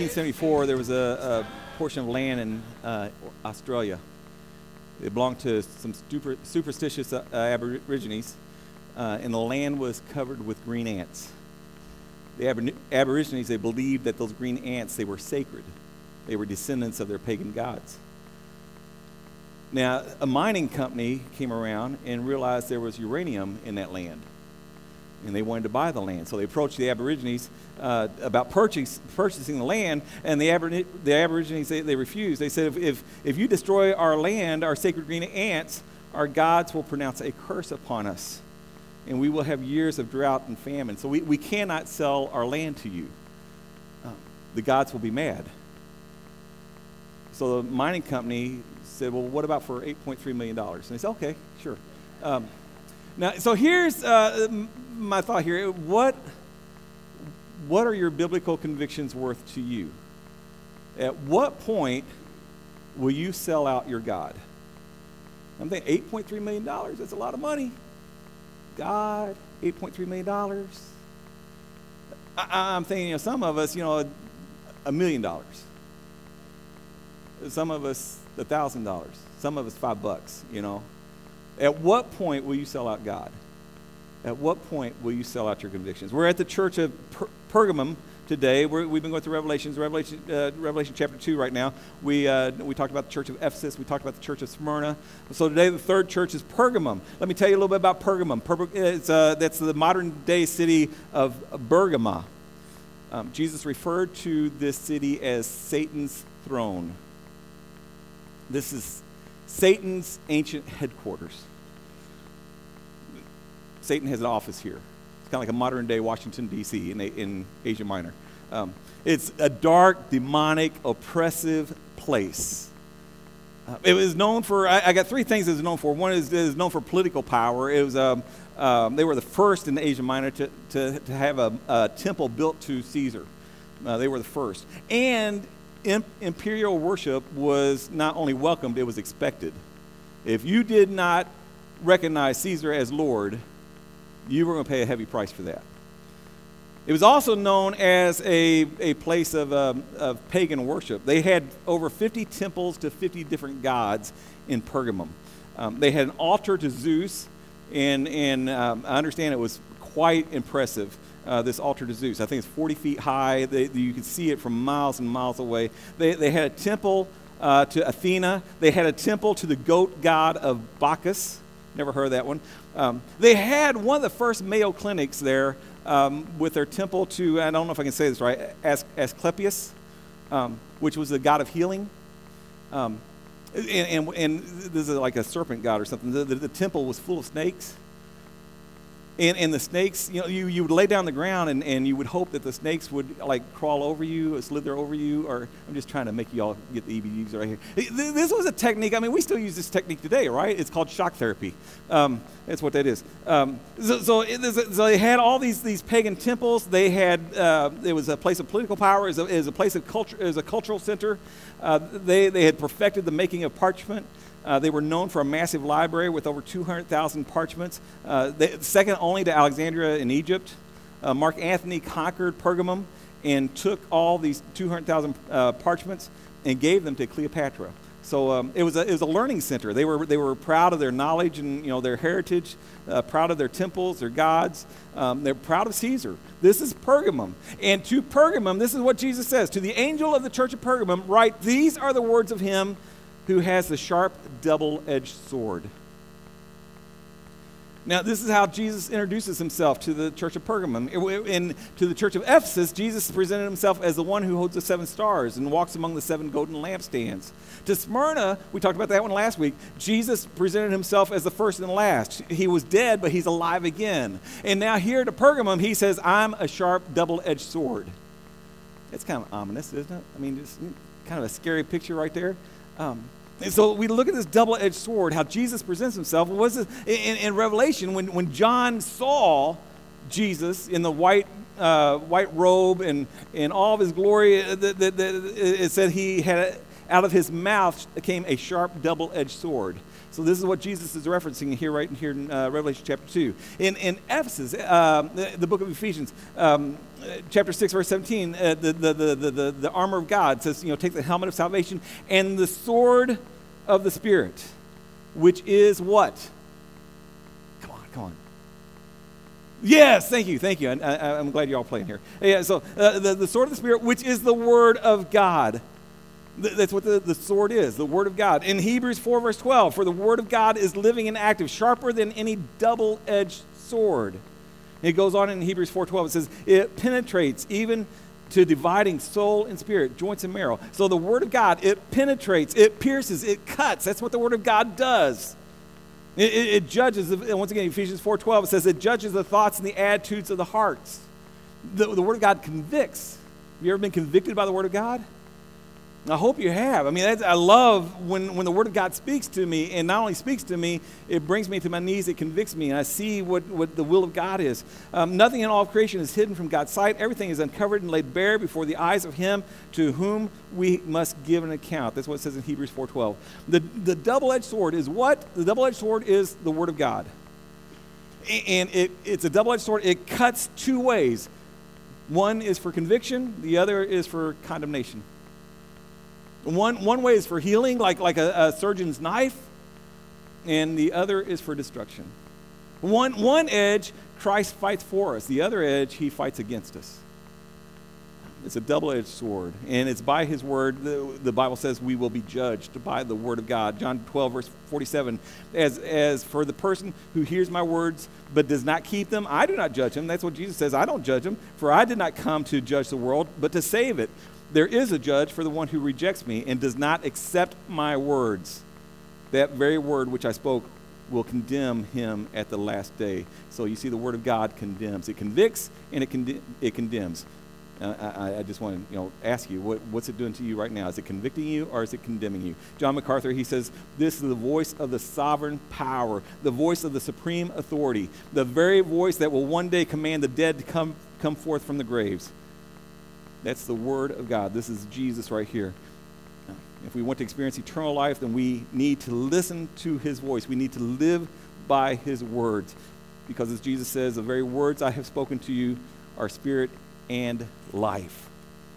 1874, there was a portion of land in Australia. It belonged to some superstitious Aborigines, and the land was covered with green ants. The Aborigines, they believed that those green ants, they were sacred. They were descendants of their pagan gods. Now, a mining company came around and realized there was uranium in that land, and they wanted to buy the land. So they approached the Aborigines about purchasing the land, and the Aborigines, they refused. They said, if you destroy our land, our sacred green ants, our gods will pronounce a curse upon us, and we will have years of drought and famine. So we cannot sell our land to you. The gods will be mad. So the mining company said, well, what about for $8.3 million? And they said, okay, sure. Now, so here's my thought here. What are your biblical convictions worth to you? At what point will you sell out your God? I'm thinking $8.3 million, that's a lot of money. God, $8.3 million. I'm thinking, some of us, $1 million. Some of us, $1,000. Some of us, $5, At what point will you sell out God? At what point will you sell out your convictions? We're at the church of Pergamum today. We've been going through Revelation chapter 2 right now. We talked about the church of Ephesus. We talked about the church of Smyrna. So today the third church is Pergamum. Let me tell you a little bit about Pergamum. That's the modern-day city of Bergama. Jesus referred to this city as Satan's throne. This is Satan's ancient headquarters. Satan has an office here. It's kind of like a modern-day Washington, D.C. in Asia Minor. It's a dark, demonic, oppressive place. It was known for, I got three things it was known for. One is it was known for political power. It was they were the first in Asia Minor to have a temple built to Caesar. They were the first. And imperial worship was not only welcomed, it was expected. If you did not recognize Caesar as Lord, you were going to pay a heavy price for that. It was also known as a place of pagan worship. They had over 50 temples to 50 different gods in Pergamum. They had an altar to Zeus, and I understand it was quite impressive. This altar to Zeus. I think it's 40 feet high. You could see it from miles and miles away. They had a temple to Athena. They had a temple to the goat god of Bacchus. Never heard of that one. They had one of the first Mayo clinics there with their temple to, I don't know if I can say this right, Asclepius, which was the god of healing. And this is like a serpent god or something. The temple was full of snakes. And the snakes, you would lay down on the ground and you would hope that the snakes would crawl over you, or slither over you, or I'm just trying to make you all get the EBUs right here. This was a technique. I mean, we still use this technique today, right? It's called shock therapy. That's what that is. So they had all these pagan temples. They had it was a place of political power. It was a place of culture. It was a cultural center. They had perfected the making of parchment. They were known for a massive library with over 200,000 parchments, second only to Alexandria in Egypt. Mark Antony conquered Pergamum and took all these 200,000 parchments and gave them to Cleopatra. So it was a learning center. They were proud of their knowledge and their heritage, proud of their temples, their gods. They're proud of Caesar. This is Pergamum. And to Pergamum, this is what Jesus says. To the angel of the church of Pergamum, write, these are the words of him who has the sharp, double-edged sword. Now, this is how Jesus introduces himself to the church of Pergamum. And to the church of Ephesus, Jesus presented himself as the one who holds the 7 stars and walks among the 7 golden lampstands. To Smyrna, we talked about that one last week, Jesus presented himself as the first and the last. He was dead, but he's alive again. And now here to Pergamum, he says, I'm a sharp, double-edged sword. It's kind of ominous, isn't it? I mean, it's kind of a scary picture right there. And so we look at this double-edged sword, how Jesus presents himself. What was this? In Revelation, when John saw Jesus in the white robe and in all of his glory, it said he had Out of his mouth came a sharp double-edged sword. So this is what Jesus is referencing here, right here in Revelation chapter 2. In Ephesus, the book of Ephesians, chapter 6, verse 17, the armor of God says, take the helmet of salvation and the sword of the Spirit, which is what? Come on. Yes, thank you. I'm glad you're all playing here. Yeah, so the sword of the Spirit, which is the word of God. That's what the sword is, the word of God. In Hebrews 4, verse 12, for the word of God is living and active, sharper than any double-edged sword. It goes on in Hebrews 4:12. It says, it penetrates even to dividing soul and spirit, joints and marrow. So the word of God, it penetrates, it pierces, it cuts. That's what the word of God does. It judges, and once again, Ephesians 4:12, it says it judges the thoughts and the attitudes of the hearts. The word of God convicts. Have you ever been convicted by the word of God? I hope you have. I mean, I love when the Word of God speaks to me, and not only speaks to me, it brings me to my knees, it convicts me, and I see what the will of God is. Nothing in all of creation is hidden from God's sight. Everything is uncovered and laid bare before the eyes of Him to whom we must give an account. That's what it says in Hebrews 4:12. The double-edged sword is what? The double-edged sword is the Word of God. And it's a double-edged sword. It cuts two ways. One is for conviction. The other is for condemnation. One way is for healing, like a surgeon's knife, and the other is for destruction. One edge, Christ fights for us. The other edge, He fights against us. It's a double-edged sword, and it's by His word. The Bible says we will be judged by the word of God. John 12, verse 47, as for the person who hears my words but does not keep them, I do not judge him. That's what Jesus says. I don't judge him, for I did not come to judge the world, but to save it. There is a judge for the one who rejects me and does not accept my words. That very word which I spoke will condemn him at the last day. So you see, the word of God condemns. It convicts and it condemns. I just want to ask you, what's it doing to you right now? Is it convicting you or is it condemning you? John MacArthur, he says, this is the voice of the sovereign power, the voice of the supreme authority, the very voice that will one day command the dead to come forth from the graves. That's the word of God. This is Jesus right here. If we want to experience eternal life, then we need to listen to His voice. We need to live by His words. Because as Jesus says, the very words I have spoken to you are spirit and life.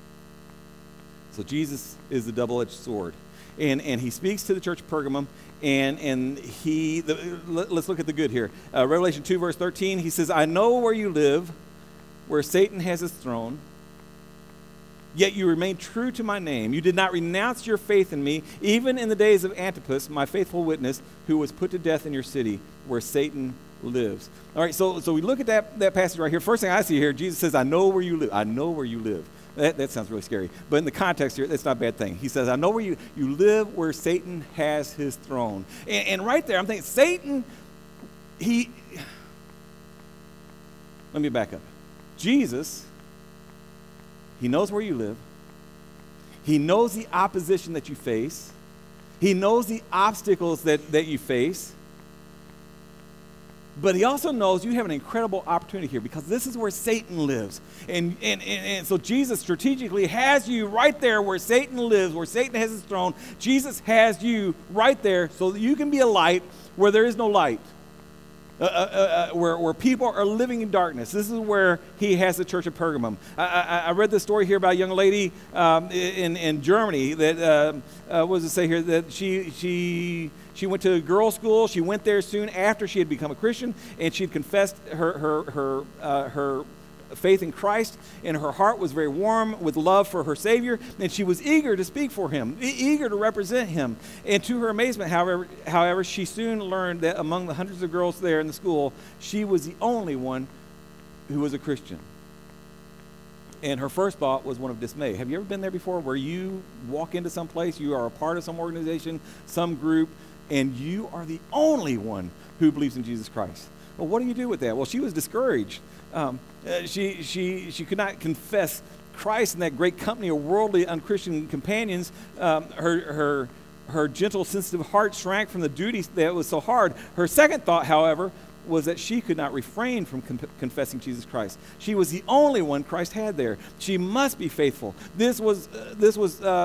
So Jesus is the double-edged sword. And He speaks to the church of Pergamum, and let's look at the good here. Revelation 2, verse 13, He says, I know where you live, where Satan has his throne, yet you remain true to my name. You did not renounce your faith in me, even in the days of Antipas, my faithful witness, who was put to death in your city, where Satan lives. All right, so we look at that passage right here. First thing I see here, Jesus says, I know where you live. I know where you live. That sounds really scary. But in the context here, that's not a bad thing. He says, I know where you live, where Satan has his throne. And right there, I'm thinking, Satan, let me back up. Jesus, He knows where you live. He knows the opposition that you face. He knows the obstacles that you face. But He also knows you have an incredible opportunity here, because this is where Satan lives. And so Jesus strategically has you right there where Satan lives, where Satan has his throne. Jesus has you right there so that you can be a light where there is no light. Where people are living in darkness. This is where He has the church of Pergamum. I read this story here about a young lady in Germany that, what does it say here, that she went to girls' school. She went there soon after she had become a Christian, and she had confessed her faith in Christ, and her heart was very warm with love for her Savior, and she was eager to speak for Him, eager to represent Him. And to her amazement, however, she soon learned that among the hundreds of girls there in the school, she was the only one who was a Christian. And her first thought was one of dismay. Have you ever been there before, where you walk into some place, you are a part of some organization, some group, and you are the only one who believes in Jesus Christ? Well, what do you do with that? Well, she was discouraged. She could not confess Christ in that great company of worldly, unchristian companions. Her gentle, sensitive heart shrank from the duty that was so hard. Her second thought, however, was that she could not refrain from confessing Jesus Christ. She was the only one Christ had there. She must be faithful. This was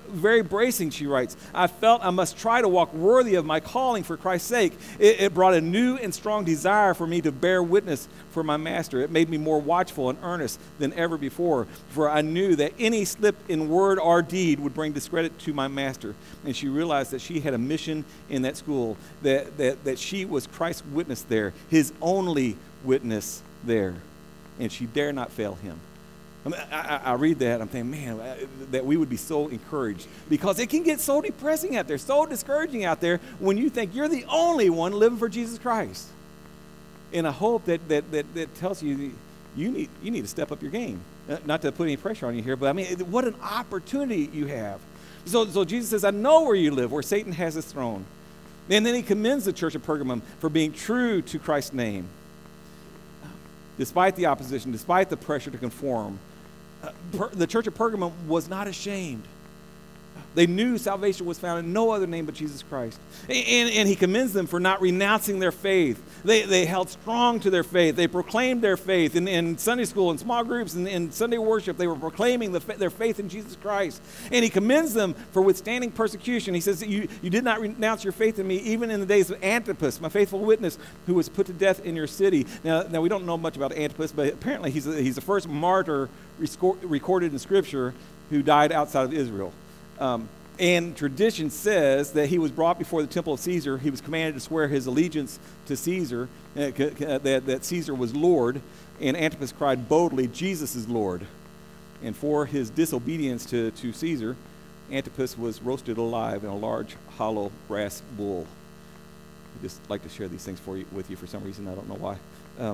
very bracing, she writes. I felt I must try to walk worthy of my calling for Christ's sake. It brought a new and strong desire for me to bear witness for my master. It made me more watchful and earnest than ever before, for I knew that any slip in word or deed would bring discredit to my master. And she realized that she had a mission in that school, that she was Christ's witness there, his only witness there. And she dare not fail him. I read that, I'm thinking, man, that we would be so encouraged, because it can get so depressing out there, so discouraging out there when you think you're the only one living for Jesus Christ. And I hope that tells you you need to step up your game. Not to put any pressure on you here, but I mean, what an opportunity you have. So Jesus says, I know where you live, where Satan has his throne. And then he commends the church of Pergamum for being true to Christ's name. Despite the opposition, despite the pressure to conform, the church of Pergamum was not ashamed. They knew salvation was found in no other name but Jesus Christ. And he commends them for not renouncing their faith. They held strong to their faith. They proclaimed their faith. In Sunday school, in small groups, in Sunday worship, they were proclaiming their faith in Jesus Christ. And he commends them for withstanding persecution. He says, you did not renounce your faith in me, even in the days of Antipas, my faithful witness, who was put to death in your city. Now we don't know much about Antipas, but apparently he's the first martyr recorded in Scripture who died outside of Israel. And tradition says that he was brought before the temple of Caesar. He was commanded to swear his allegiance to Caesar, that Caesar was Lord. And Antipas cried boldly, Jesus is Lord. And for his disobedience to Caesar, Antipas was roasted alive in a large hollow brass bull. I just like to share these things with you for some reason. I don't know why.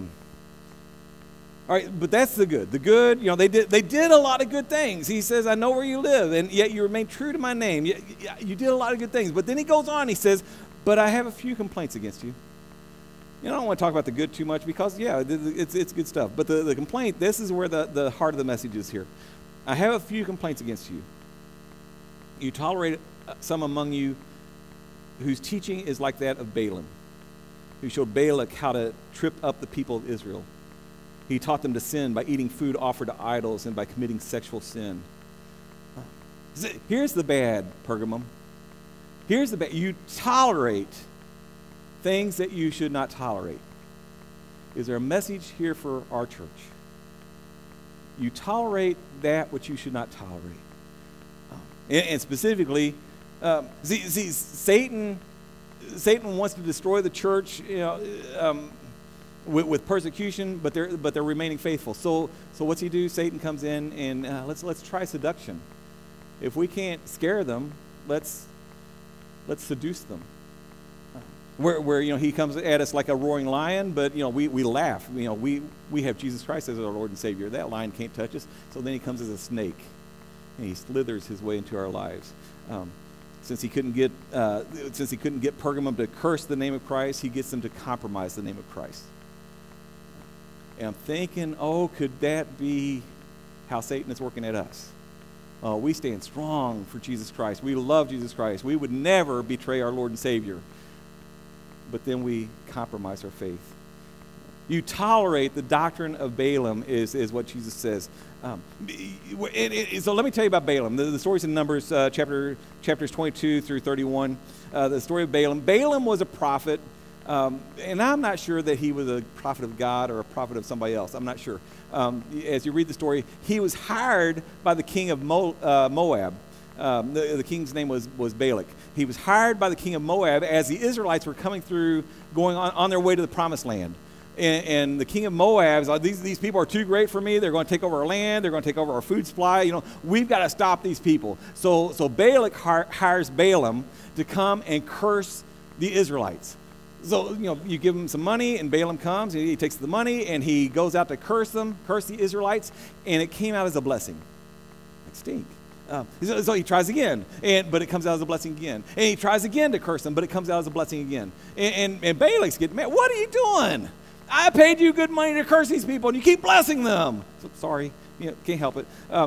All right, but that's the good. The good, they did a lot of good things. He says, I know where you live, and yet you remain true to my name. You did a lot of good things. But then he goes on, he says, but I have a few complaints against you. I don't want to talk about the good too much because, it's good stuff. But the complaint, this is where the heart of the message is here. I have a few complaints against you. You tolerate some among you whose teaching is like that of Balaam, who showed Balak how to trip up the people of Israel. He taught them to sin by eating food offered to idols and by committing sexual sin. Here's the bad, Pergamum. Here's the bad. You tolerate things that you should not tolerate. Is there a message here for our church? You tolerate that which you should not tolerate. And specifically, Satan wants to destroy the church, with persecution, but they're remaining faithful. So what's he do? Satan comes in and let's try seduction. If we can't scare them, let's seduce them. Where he comes at us like a roaring lion, but we laugh. We have Jesus Christ as our Lord and Savior. That lion can't touch us. So then he comes as a snake, and he slithers his way into our lives. Since he couldn't get Pergamum to curse the name of Christ, he gets them to compromise the name of Christ. And I'm thinking, could that be how Satan is working at us? We stand strong for Jesus Christ. We love Jesus Christ. We would never betray our Lord and Savior. But then we compromise our faith. You tolerate the doctrine of Balaam is what Jesus says. So let me tell you about Balaam. The story's in Numbers chapters 22 through 31. The story of Balaam. Balaam was a prophet. And I'm not sure that he was a prophet of God or a prophet of somebody else. I'm not sure. As you read the story, he was hired by the king of Moab. The king's name was Balak. He was hired by the king of Moab as the Israelites were coming through, going on their way to the promised land. And the king of Moab is like, these people are too great for me. They're going to take over our land. They're going to take over our food supply. We've got to stop these people. So Balak hires Balaam to come and curse the Israelites. So, you give him some money, and Balaam comes, and he takes the money, and he goes out to curse the Israelites, and it came out as a blessing. Like stink. So he tries again, but it comes out as a blessing again. And he tries again to curse them, but it comes out as a blessing again. And Balak's getting mad. What are you doing? I paid you good money to curse these people, and you keep blessing them. So, sorry, can't help it.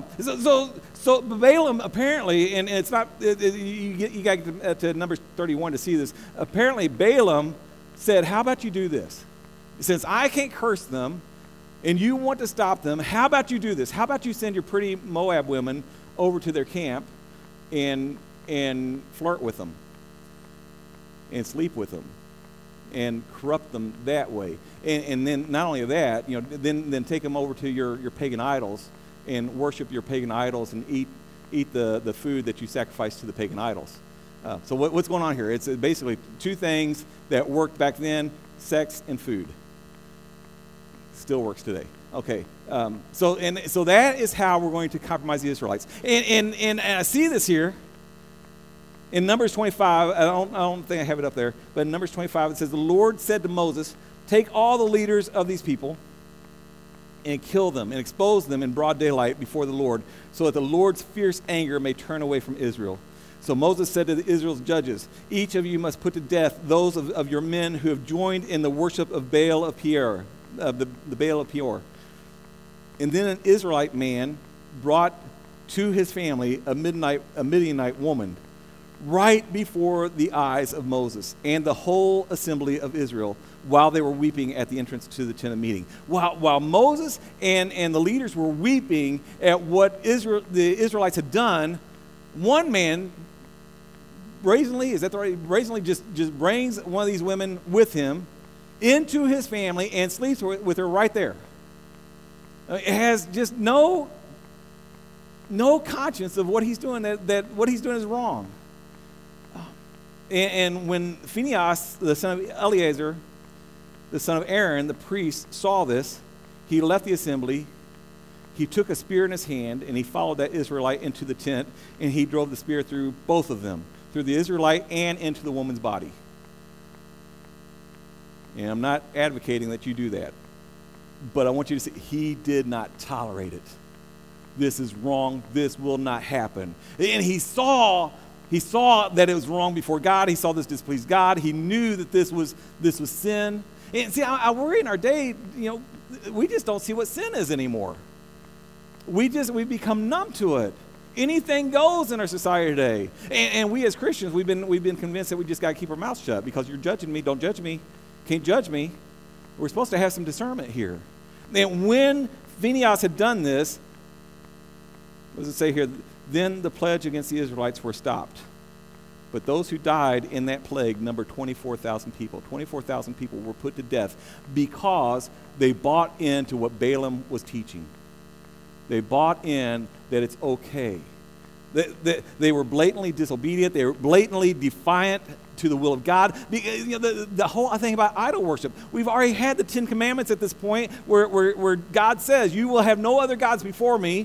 So Balaam apparently, and it's not, you got to get to Numbers 31 to see this. Apparently Balaam said, how about you do this? Since I can't curse them, and you want to stop them, how about you do this? How about you send your pretty Moab women over to their camp, and flirt with them and sleep with them and corrupt them that way. And then not only that, then take them over to your pagan idols and worship your pagan idols and eat the food that you sacrifice to the pagan idols. So what's going on here? It's basically two things that worked back then: sex and food. Still works today. Okay. So that is how we're going to compromise the Israelites. And I see this here in Numbers 25. I don't think I have it up there, but in Numbers 25 it says, "The Lord said to Moses, take all the leaders of these people and kill them and expose them in broad daylight before the Lord, so that the Lord's fierce anger may turn away from Israel." So Moses said to Israel's judges, "Each of you must put to death those of your men who have joined in the worship of Baal of Peor, the Baal of Peor." And then an Israelite man brought to his family a Midianite woman right before the eyes of Moses and the whole assembly of Israel, while they were weeping at the entrance to the tent of meeting. While Moses and the leaders were weeping at what the Israelites had done, one man brazenly just brings one of these women with him into his family and sleeps with her right there. It has just no conscience of what he's doing, that what he's doing is wrong. And when Phinehas, the son of Eleazar, the son of Aaron, the priest, saw this, he left the assembly. He took a spear in his hand, and he followed that Israelite into the tent, and he drove the spear through both of them, through the Israelite and into the woman's body. And I'm not advocating that you do that, but I want you to see, he did not tolerate it. This is wrong. This will not happen. And he saw that it was wrong before God. He saw this displeased God. He knew that this was sin. And see, I worry in our day, we just don't see what sin is anymore. We become numb to it. Anything goes in our society today. And we as Christians, we've been convinced that we just got to keep our mouths shut, because you're judging me, don't judge me, can't judge me. We're supposed to have some discernment here. And when Phinehas had done this, what does it say here? Then the pledge against the Israelites were stopped. But those who died in that plague numbered 24,000 people. 24,000 people were put to death because they bought into what Balaam was teaching. They bought in that it's okay. They were blatantly disobedient. They were blatantly defiant to the will of God. The whole thing about idol worship, we've already had the 10 Commandments at this point where God says, you will have no other gods before me.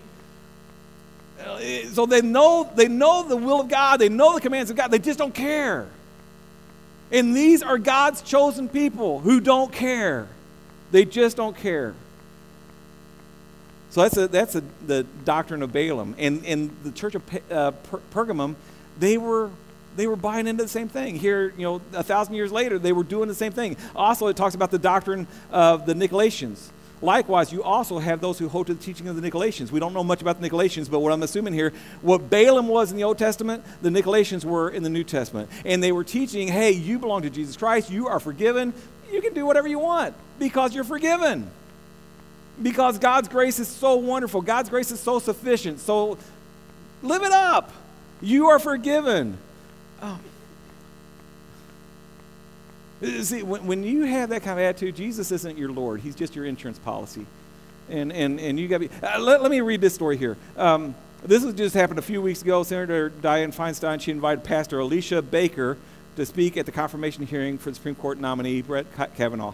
So they know the will of God. They know the commands of God. They just don't care. And these are God's chosen people who don't care. They just don't care. So that's the doctrine of Balaam. And the church of Pergamum, they were buying into the same thing. Here, 1,000 years later, they were doing the same thing. Also, it talks about the doctrine of the Nicolaitans. Likewise, you also have those who hold to the teaching of the Nicolaitans. We don't know much about the Nicolaitans, but what I'm assuming here, what Balaam was in the Old Testament, the Nicolaitans were in the New Testament. And they were teaching, hey, you belong to Jesus Christ. You are forgiven. You can do whatever you want because you're forgiven. Because God's grace is so wonderful. God's grace is so sufficient. So live it up. You are forgiven. See, when you have that kind of attitude, Jesus isn't your Lord. He's just your insurance policy. And you got to be... let me read this story here. This just happened a few weeks ago. Senator Dianne Feinstein, she invited Pastor Alicia Baker to speak at the confirmation hearing for the Supreme Court nominee, Brett Kavanaugh.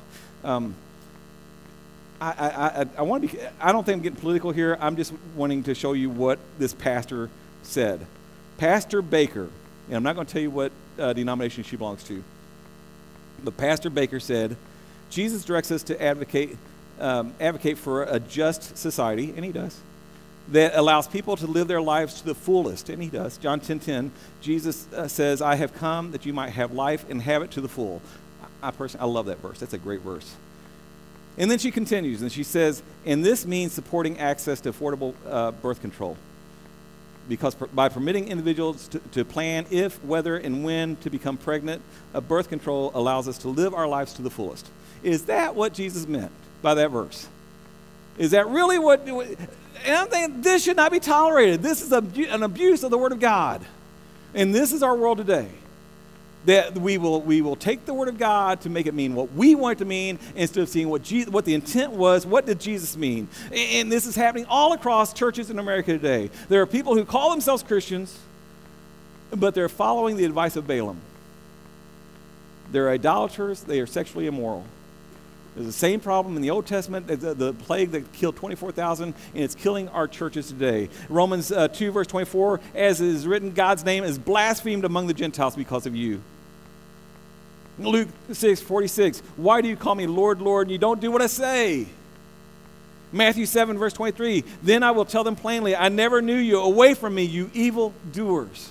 I want to be... I don't think I'm getting political here. I'm just wanting to show you what this pastor said. Pastor Baker, and I'm not going to tell you what denomination she belongs to, but Pastor Baker said, Jesus directs us to advocate for a just society, and he does, that allows people to live their lives to the fullest, and he does. John 10:10, Jesus says, I have come that you might have life and have it to the full. I love that verse. That's a great verse. And then she continues, and she says, and this means supporting access to affordable birth control. Because by permitting individuals to plan if, whether, and when to become pregnant, birth control allows us to live our lives to the fullest. Is that what Jesus meant by that verse? Is that really what... And I'm thinking this should not be tolerated. This is an abuse of the Word of God. And this is our world today. That we will take the Word of God to make it mean what we want it to mean instead of seeing what the intent was. What did Jesus mean? And this is happening all across churches in America today. There are people who call themselves Christians, but they're following the advice of Balaam. They're idolaters. They are sexually immoral. There's the same problem in the Old Testament, the plague that killed 24,000, and it's killing our churches today. Romans 2, verse 24, as it is written, God's name is blasphemed among the Gentiles because of you. Luke 6, 46, why do you call me Lord, Lord, and you don't do what I say? Matthew 7, verse 23, then I will tell them plainly, I never knew you. Away from me, you evil doers.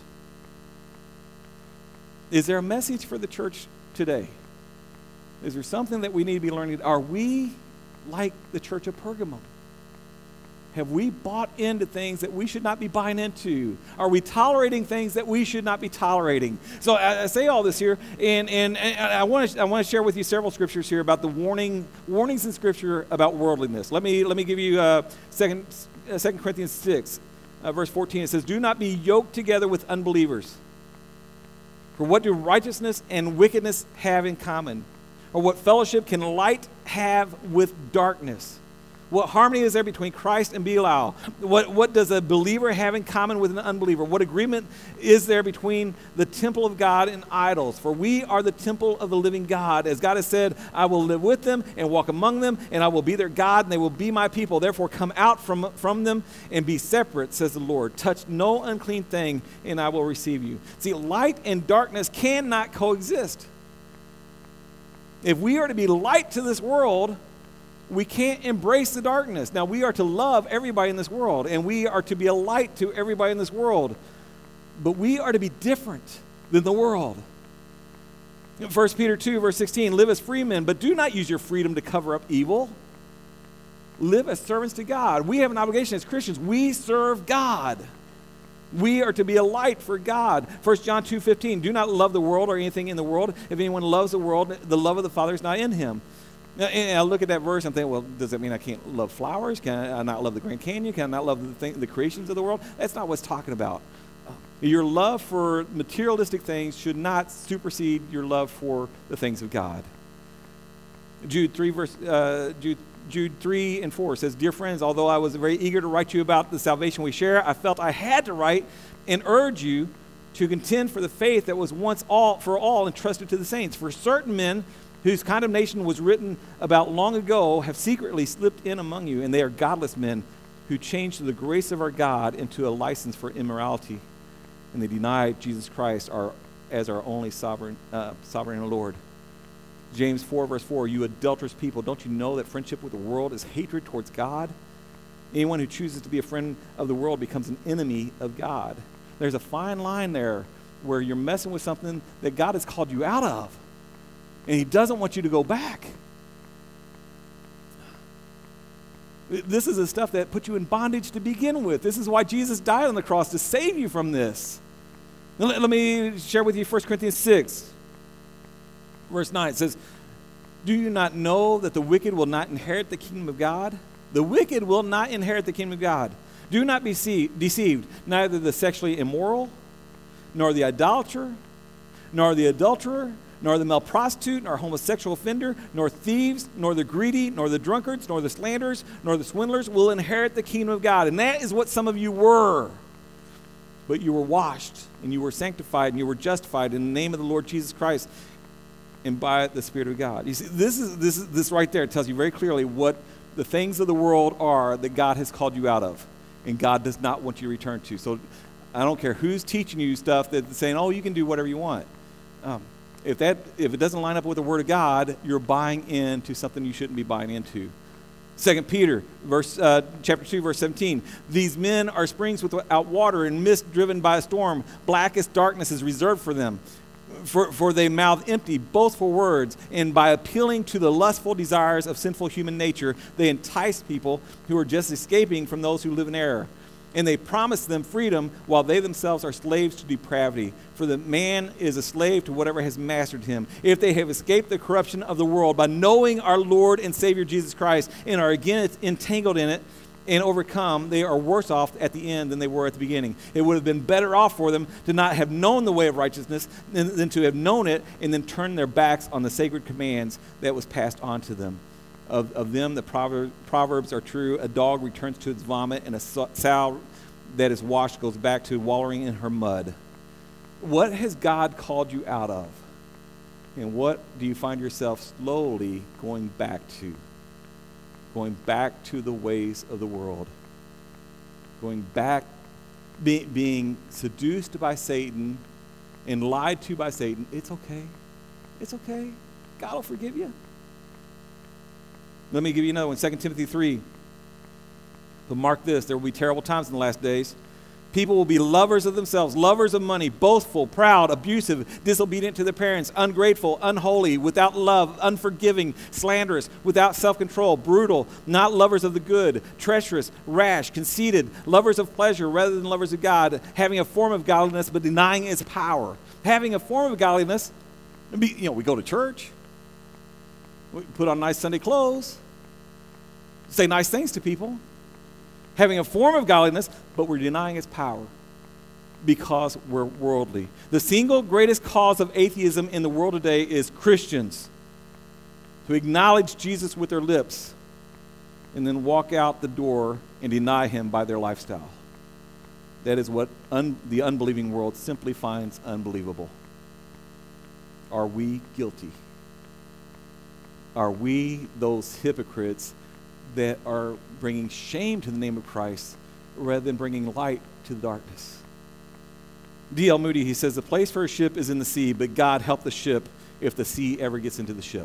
Is there a message for the church today? Is there something that we need to be learning? Are we like the church of Pergamum? Have we bought into things that we should not be buying into? Are we tolerating things that we should not be tolerating? So I say all this here, and I want to share with you several scriptures here about the warnings in Scripture about worldliness. Let me give you 2 Corinthians 6, verse 14. It says, "Do not be yoked together with unbelievers. For what do righteousness and wickedness have in common? Or what fellowship can light have with darkness? What harmony is there between Christ and Belial? What does a believer have in common with an unbeliever? What agreement is there between the temple of God and idols? For we are the temple of the living God. As God has said, I will live with them and walk among them, and I will be their God, and they will be my people. Therefore come out from them and be separate, says the Lord. Touch no unclean thing, and I will receive you." See, light and darkness cannot coexist. If we are to be light to this world, we can't embrace the darkness. Now, we are to love everybody in this world, and we are to be a light to everybody in this world. But we are to be different than the world. 1 Peter 2, verse 16, live as free men, but do not use your freedom to cover up evil. Live as servants to God. We have an obligation as Christians. We serve God. We are to be a light for God. 1 John 2:15, do not love the world or anything in the world. If anyone loves the world, the love of the Father is not in him. And I look at that verse and I'm thinking, well, does that mean I can't love flowers? Can I not love the Grand Canyon? Can I not love the creations of the world? That's not what it's talking about. Your love for materialistic things should not supersede your love for the things of God. Jude 3 and 4 says, "Dear friends, although I was very eager to write to you about the salvation we share, I felt I had to write and urge you to contend for the faith that was once for all entrusted to the saints. For certain men whose condemnation was written about long ago have secretly slipped in among you, and they are godless men who changed the grace of our God into a license for immorality, and they deny Jesus Christ as our only sovereign and Lord." James 4, verse 4, "You adulterous people, don't you know that friendship with the world is hatred towards God? Anyone who chooses to be a friend of the world becomes an enemy of God." There's a fine line there where you're messing with something that God has called you out of, and He doesn't want you to go back. This is the stuff that put you in bondage to begin with. This is why Jesus died on the cross, to save you from this. Let me share with you 1 Corinthians 6. Verse 9, it says, "Do you not know that the wicked will not inherit the kingdom of God? The wicked will not inherit the kingdom of God. Do not be deceived. Neither the sexually immoral, nor the idolater, nor the adulterer, nor the male prostitute, nor homosexual offender, nor thieves, nor the greedy, nor the drunkards, nor the slanderers, nor the swindlers will inherit the kingdom of God." And that is what some of you were. But you were washed, and you were sanctified, and you were justified in the name of the Lord Jesus Christ, and by the Spirit of God. You see, this right there tells you very clearly what the things of the world are that God has called you out of, and God does not want you to return to. So I don't care who's teaching you stuff that's saying, "Oh, you can do whatever you want." If it doesn't line up with the Word of God, you're buying into something you shouldn't be buying into. 2 Peter, chapter 2, verse 17. "These men are springs without water and mist driven by a storm. Blackest darkness is reserved for them. For they mouth empty, boastful words, and by appealing to the lustful desires of sinful human nature, they entice people who are just escaping from those who live in error. And they promise them freedom while they themselves are slaves to depravity. For the man is a slave to whatever has mastered him. If they have escaped the corruption of the world by knowing our Lord and Savior Jesus Christ and are again entangled in it, and overcome, they are worse off at the end than they were at the beginning. It would have been better off for them to not have known the way of righteousness than to have known it and then turn their backs on the sacred commands that was passed on to them. Of them, the proverbs are true. A dog returns to its vomit, and a sow that is washed goes back to wallowing in her mud. What has God called you out of? And what do you find yourself slowly going back to? Going back to the ways of the world. Going back, being seduced by Satan and lied to by Satan. It's okay. It's okay. God will forgive you. Let me give you another one. 2 Timothy 3. But mark this, there will be terrible times in the last days. People will be lovers of themselves, lovers of money, boastful, proud, abusive, disobedient to their parents, ungrateful, unholy, without love, unforgiving, slanderous, without self-control, brutal, not lovers of the good, treacherous, rash, conceited, lovers of pleasure rather than lovers of God, having a form of godliness but denying its power. Having a form of godliness, we go to church, we put on nice Sunday clothes, say nice things to people. Having a form of godliness, but we're denying its power because we're worldly. The single greatest cause of atheism in the world today is Christians who acknowledge Jesus with their lips and then walk out the door and deny him by their lifestyle. That is what the unbelieving world simply finds unbelievable. Are we guilty? Are we those hypocrites that are bringing shame to the name of Christ rather than bringing light to the darkness? D.L. Moody, he says, the place for a ship is in the sea, but God help the ship if the sea ever gets into the ship.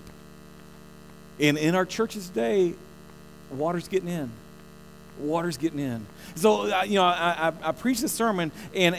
And in our churches today, water's getting in. Water's getting in. So, I preach this sermon, and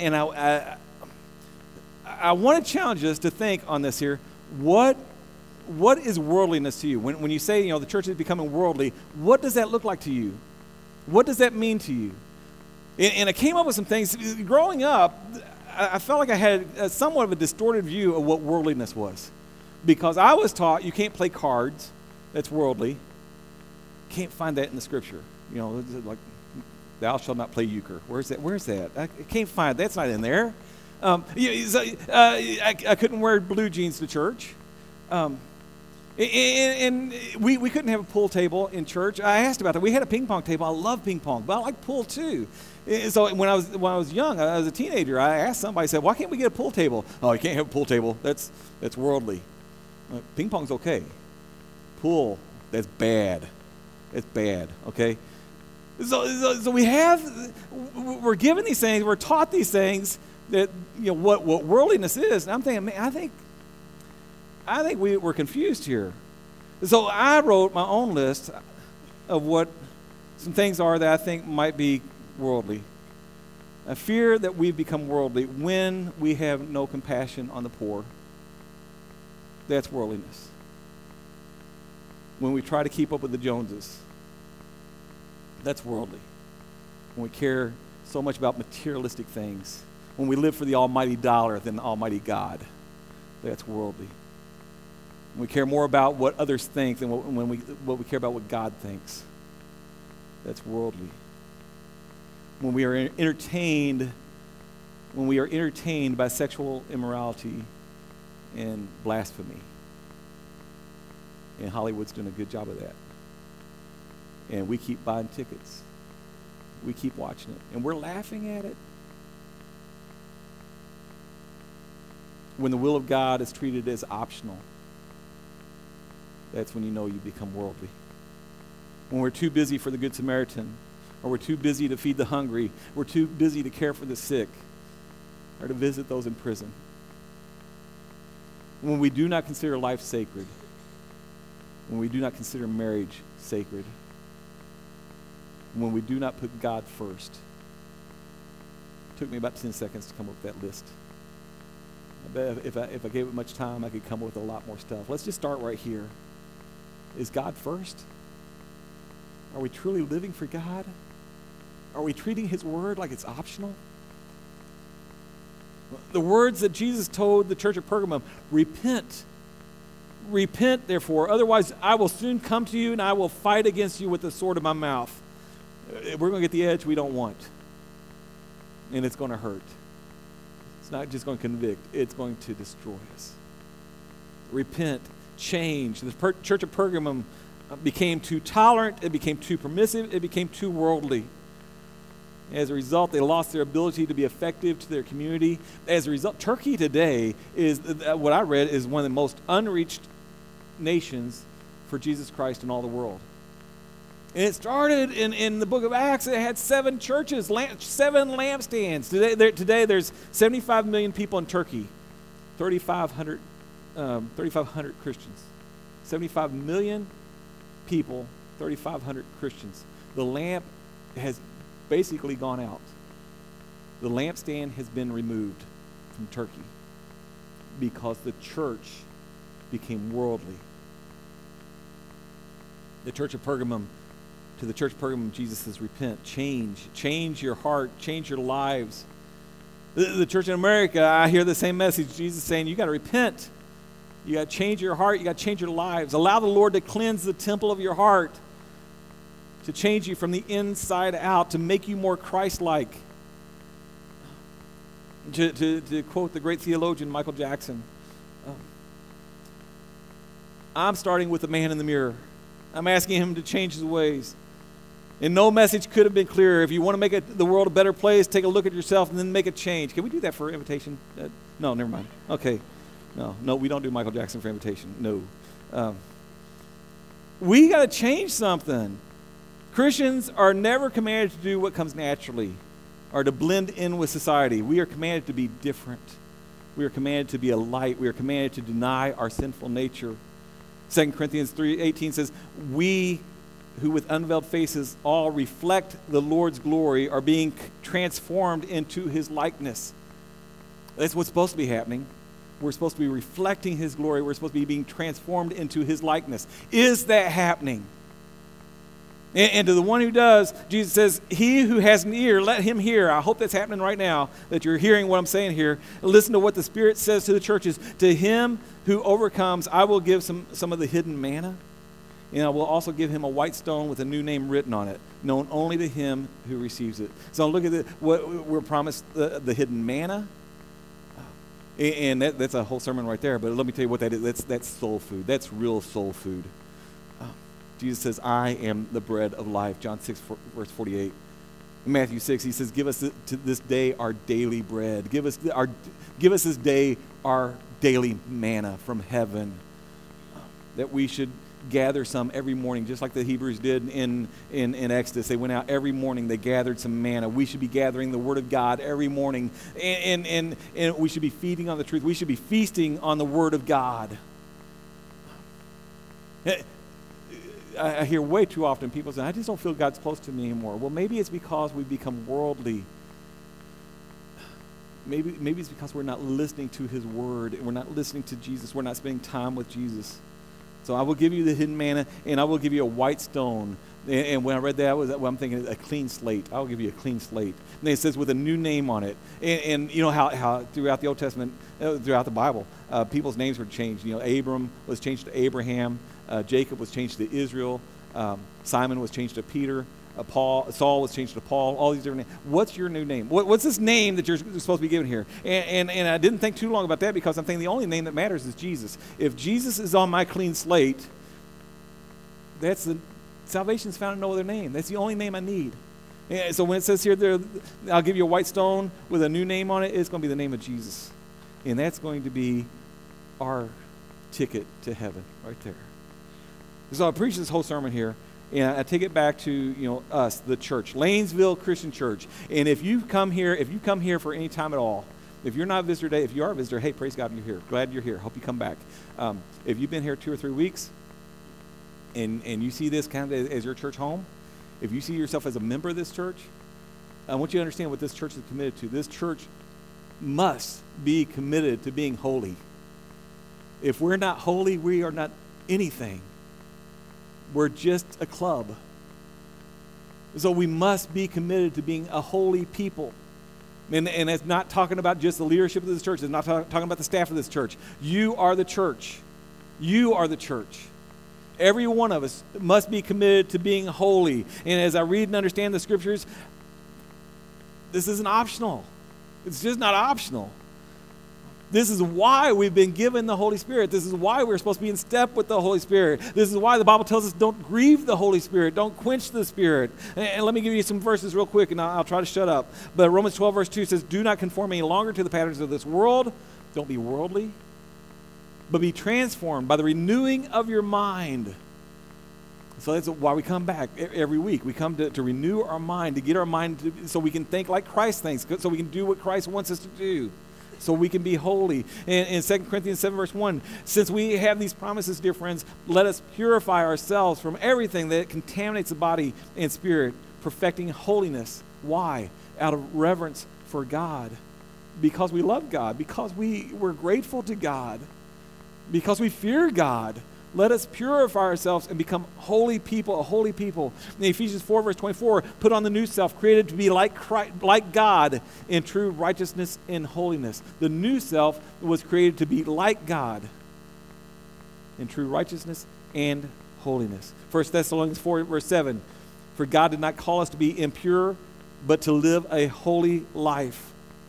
I want to challenge us to think on this here. What is worldliness to you? When you say, the church is becoming worldly, what does that look like to you? What does that mean to you? And I came up with some things. Growing up, I felt like I had somewhat of a distorted view of what worldliness was. Because I was taught you can't play cards. That's worldly. Can't find that in the scripture. Like, thou shalt not play euchre. Where's that? I can't find it. That's not in there. I couldn't wear blue jeans to church. And we couldn't have a pool table in church. I asked about that. We had a ping pong table. I love ping pong, but I like pool too. So when I was young, I was a teenager, I asked somebody, I said, why can't we get a pool table? Oh, you can't have a pool table. That's worldly. Ping pong's okay. Pool, that's bad. It's bad, okay? So we're given these things, we're taught these things that, what worldliness is. And I'm thinking, man, I think we're confused here. So I wrote my own list of what some things are that I think might be worldly. I fear that we've become worldly when we have no compassion on the poor. That's worldliness. When we try to keep up with the Joneses, that's worldly. When we care so much about materialistic things, when we live for the almighty dollar than the almighty God, that's worldly. We care more about what others think than what we care about what God thinks. That's worldly. When we are entertained by sexual immorality and blasphemy. And Hollywood's doing a good job of that. And we keep buying tickets. We keep watching it. And we're laughing at it. When the will of God is treated as optional, that's when you know you become worldly. When we're too busy for the Good Samaritan, or we're too busy to feed the hungry, we're too busy to care for the sick, or to visit those in prison. When we do not consider life sacred, when we do not consider marriage sacred, when we do not put God first. It took me about 10 seconds to come up with that list. I bet if I gave it much time, I could come up with a lot more stuff. Let's just start right here. Is God first? Are we truly living for God? Are we treating his word like it's optional? The words that Jesus told the church of Pergamum, repent. Repent, therefore, otherwise I will soon come to you and I will fight against you with the sword of my mouth. we're going to get the edge we don't want. And it's going to hurt. It's not just going to convict. It's going to destroy us. Repent. Change. The church of Pergamum became too tolerant. It became too permissive. It became too worldly. As a result, they lost their ability to be effective to their community. As a result, Turkey today is, what I read, is one of the most unreached nations for Jesus Christ in all the world. And it started in the book of Acts. It had 7 churches, 7 lampstands. Today there's 75 million people in Turkey, 3,500 Christians. 75 million people, 3,500 Christians. The lamp has basically gone out. The lampstand has been removed from Turkey because the church became worldly. The church of Pergamum, to the church of Pergamum, Jesus says, repent, change your heart, change your lives. The church in America, I hear the same message. Jesus saying, you got to repent. You got to change your heart. You got to change your lives. Allow the Lord to cleanse the temple of your heart, to change you from the inside out, to make you more Christ-like. To quote the great theologian Michael Jackson, I'm starting with the man in the mirror. I'm asking him to change his ways. And no message could have been clearer. If you want to make the world a better place, take a look at yourself and then make a change. Can we do that for invitation? No, never mind. Okay. No, we don't do Michael Jackson for invitation. No. We got to change something. Christians are never commanded to do what comes naturally or to blend in with society. We are commanded to be different. We are commanded to be a light. We are commanded to deny our sinful nature. 2 Corinthians 3:18 says, we who with unveiled faces all reflect the Lord's glory are being transformed into his likeness. That's what's supposed to be happening. We're supposed to be reflecting his glory. We're supposed to be being transformed into his likeness. Is that happening? And to the one who does, Jesus says, he who has an ear, let him hear. I hope that's happening right now, that you're hearing what I'm saying here. Listen to what the Spirit says to the churches. To him who overcomes, I will give some of the hidden manna. And I will also give him a white stone with a new name written on it, known only to him who receives it. So look at what we're promised, the hidden manna. And that's a whole sermon right there. But let me tell you what that is. That's soul food. That's real soul food. Jesus says, I am the bread of life. John 6, verse 48. In Matthew 6, he says, give us this day our daily bread. Give us this day our daily manna from heaven. That we should gather some every morning, just like the Hebrews did in Exodus. They went out every morning. They gathered some manna. We should be gathering the Word of God every morning. And we should be feeding on the truth. We should be feasting on the Word of God. I hear way too often people say, I just don't feel God's close to me anymore. Well, maybe it's because we've become worldly. Maybe it's because we're not listening to his word. We're not listening to Jesus. We're not spending time with Jesus. So I will give you the hidden manna, and I will give you a white stone. And when I read that, I'm thinking a clean slate. I'll give you a clean slate. And it says with a new name on it. And you know how throughout the Old Testament, throughout the Bible, people's names were changed. You know, Abram was changed to Abraham. Jacob was changed to Israel. Simon was changed to Peter. Saul was changed to Paul. All these different names. What's your new name? What's this name that you're supposed to be given here? And I didn't think too long about that because I'm thinking the only name that matters is Jesus. If Jesus is on my clean slate, salvation's found in no other name. That's the only name I need. And so when it says here, I'll give you a white stone with a new name on it, it's going to be the name of Jesus. And that's going to be our ticket to heaven right there. So I preach this whole sermon here, and I take it back to us, the church, Lanesville Christian Church. And if you come here for any time at all, if you're not a visitor today, if you are a visitor, hey, praise God you're here. Glad you're here. Hope you come back. If you've been here 2 or 3 weeks, and you see this kind of as your church home, if you see yourself as a member of this church, I want you to understand what this church is committed to. This church must be committed to being holy. If we're not holy, we are not anything. We're just a club. So we must be committed to being a holy people. And it's not talking about just the leadership of this church. It's not talking about the staff of this church. You are the church. You are the church. Every one of us must be committed to being holy. And as I read and understand the scriptures, this isn't optional. It's just not optional. This is why we've been given the Holy Spirit. This is why we're supposed to be in step with the Holy Spirit. This is why the Bible tells us don't grieve the Holy Spirit. Don't quench the Spirit. And let me give you some verses real quick, and I'll try to shut up. But Romans 12, verse 2 says, do not conform any longer to the patterns of this world. Don't be worldly, but be transformed by the renewing of your mind. So that's why we come back every week. We come to renew our mind, to get our mind so we can think like Christ thinks, so we can do what Christ wants us to do, so we can be holy. And in 2 Corinthians 7, verse 1, since we have these promises, dear friends, let us purify ourselves from everything that contaminates the body and spirit, perfecting holiness. Why? Out of reverence for God. Because we love God. Because we're grateful to God. Because we fear God. Let us purify ourselves and become holy people, a holy people. In Ephesians 4, verse 24, put on the new self, created to be like Christ, like God in true righteousness and holiness. The new self was created to be like God in true righteousness and holiness. 1 Thessalonians 4, verse 7, for God did not call us to be impure, but to live a holy life.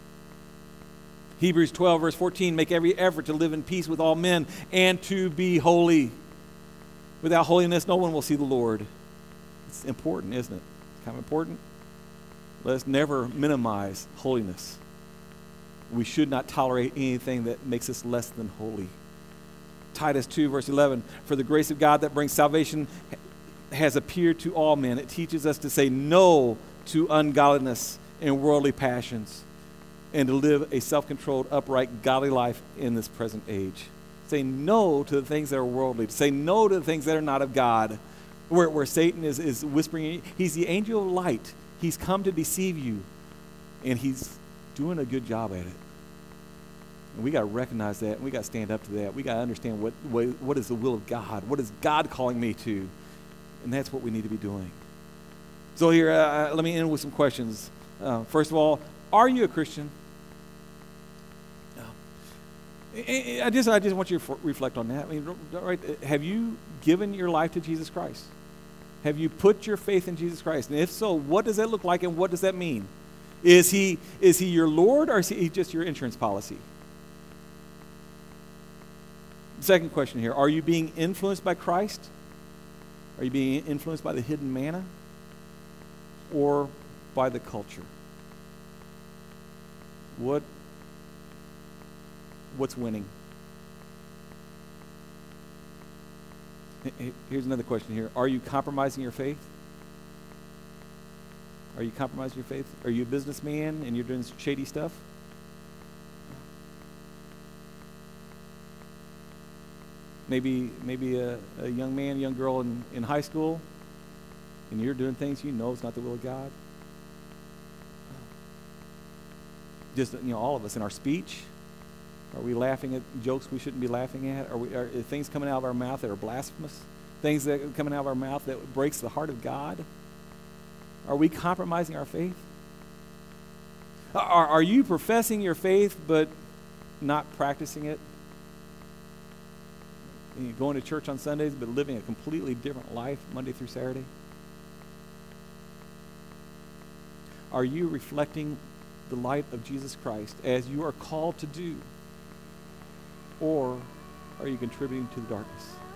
Hebrews 12, verse 14, make every effort to live in peace with all men and to be holy. Without holiness, no one will see the Lord. It's important, isn't it? Kind of important. Let us never minimize holiness. We should not tolerate anything that makes us less than holy. Titus 2, verse 11, for the grace of God that brings salvation has appeared to all men. It teaches us to say no to ungodliness and worldly passions, and to live a self-controlled, upright, godly life in this present age. Say no to the things that are worldly. Say no to the things that are not of God. Where Satan is whispering, he's the angel of light. He's come to deceive you, and he's doing a good job at it. And we got to recognize that, and we got to stand up to that. We got to understand what is the will of God. What is God calling me to? And that's what we need to be doing. So here, let me end with some questions. First of all, are you a Christian? I just want you to reflect on that. I mean, right? Have you given your life to Jesus Christ? Have you put your faith in Jesus Christ? And if so, what does that look like, and what does that mean? Is he your Lord, or is he just your insurance policy? Second question here: are you being influenced by Christ? Are you being influenced by the hidden manna, or by the culture? What's winning? Here's another question here. Are you compromising your faith? Are you compromising your faith? Are you a businessman and you're doing shady stuff? Maybe a young man, young girl in high school, and you're doing things you know is not the will of God. Just, all of us in our speech. Are we laughing at jokes we shouldn't be laughing at? Are things coming out of our mouth that are blasphemous? Things that are coming out of our mouth that breaks the heart of God? Are we compromising our faith? Are you professing your faith but not practicing it? You're going to church on Sundays but living a completely different life Monday through Saturday? Are you reflecting the light of Jesus Christ as you are called to do? Or are you contributing to the darkness?